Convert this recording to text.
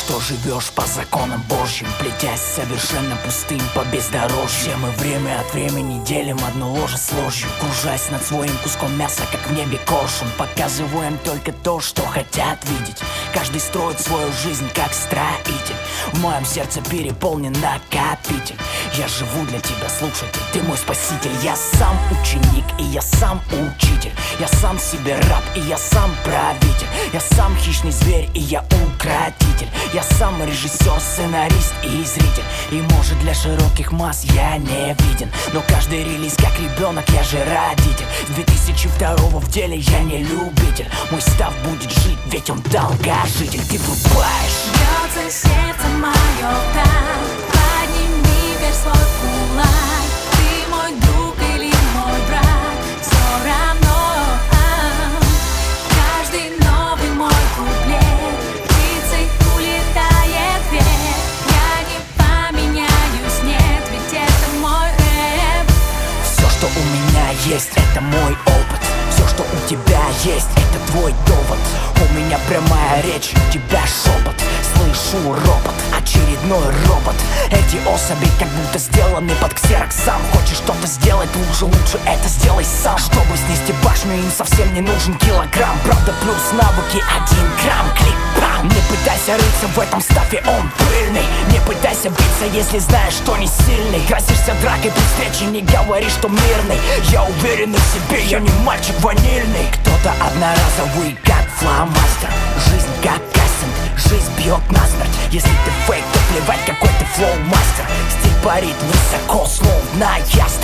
что живешь по законам Божьим, плетясь совершенно пустым по бездорожью. Все мы время от времени делим одно ложе с ложью, кружась над своим куском мяса, как в небе коршун. Показываем только то, что хотят видеть. Каждый строит свою жизнь, как строитель. В моем сердце переполнен накопитель. Я живу для тебя, слушатель, ты мой спаситель. Я сам ученик, и я сам учитель. Я сам себе раб, и я сам правитель. Я сам хищный зверь, и я укротитель. Я сам режиссер, сценарист и зритель. И может для широких масс я не виден, но каждый релиз как ребенок, я же родитель. С 2002 в деле я не любитель. Мой став будет жить, ведь он долгожитель. Ты врубаешь. Бьется сердце мое так, подними вверх свой кулак. Ты мой друг или мой брат, все равно. Каждый новый мой куплет птицей улетает вверх. Я не поменяюсь, нет, ведь это мой рэп. Все, что у меня есть, это мой опыт. Все, что у тебя есть, это твой довод. У меня прямая речь, у тебя шепот. Слышу ропот, очередной робот. Эти особи как будто сделаны под ксероксом. Хочешь что-то сделать лучше это сделай сам. Чтобы снести башню, им совсем не нужен килограмм. Правда плюс навыки 1 грамм, клик-пам. Не пытайся рыться в этом стафе, он пыльный. Не пытайся биться, если знаешь, что не сильный. Грозишься дракой при встрече, не говори, что мирный. Я уверен в себе, я не мальчик ванильный. Кто-то одноразовый, как фломастер. Жизнь как кастинг, жизнь бьет насмерть. Если ты фейк, то плевать, какой ты флоу-мастер. Стиль парит высоко, словно ясно.